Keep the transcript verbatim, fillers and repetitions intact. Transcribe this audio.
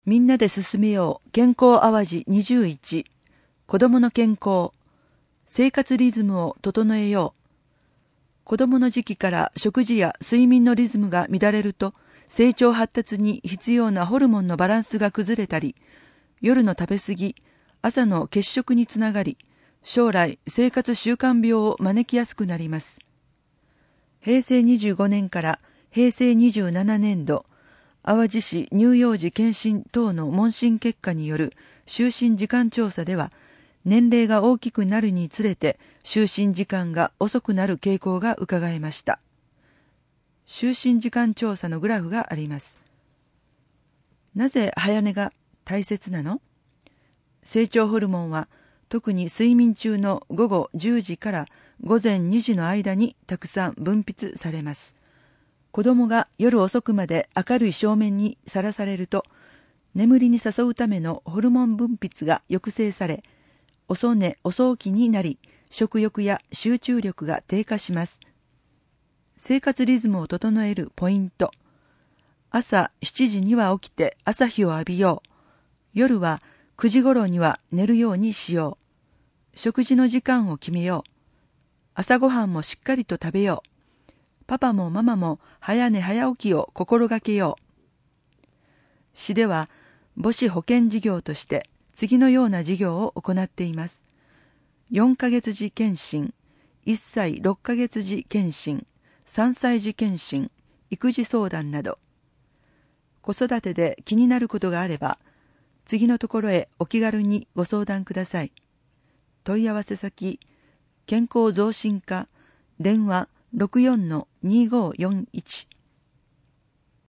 みんなで進めよう健康淡路にじゅういち、子どもの健康、生活リズムを整えよう。子どもの時期から食事や睡眠のリズムが乱れると、成長発達に必要なホルモンのバランスが崩れたり、夜の食べ過ぎ、朝の欠食につながり、将来生活習慣病を招きやすくなります。へいせいにじゅうごねんからへいせいにじゅうななねんど、淡路市乳幼児健診等の問診結果による就寝時間調査では、年齢が大きくなるにつれて就寝時間が遅くなる傾向がうかがえました。就寝時間調査のグラフがあります。なぜ早寝が大切なの？成長ホルモンは特に睡眠中の午後じゅうじから午前にじの間にたくさん分泌されます。子供が夜遅くまで明るい照明にさらされると、眠りに誘うためのホルモン分泌が抑制され、遅寝遅起きになり、食欲や集中力が低下します。生活リズムを整えるポイント。朝しちじには起きて朝日を浴びよう。夜はくじ頃には寝るようにしよう。食事の時間を決めよう。朝ごはんもしっかりと食べよう。パパもママも早寝早起きを心がけよう。市では母子保健事業として次のような事業を行っています。よんかげつ児検診、いっさいろっかげつ児検診、さんさい児検診、育児相談など。子育てで気になることがあれば、次のところへお気軽にご相談ください。問い合わせ先、健康増進課、電話ろくよんのにごーよんいち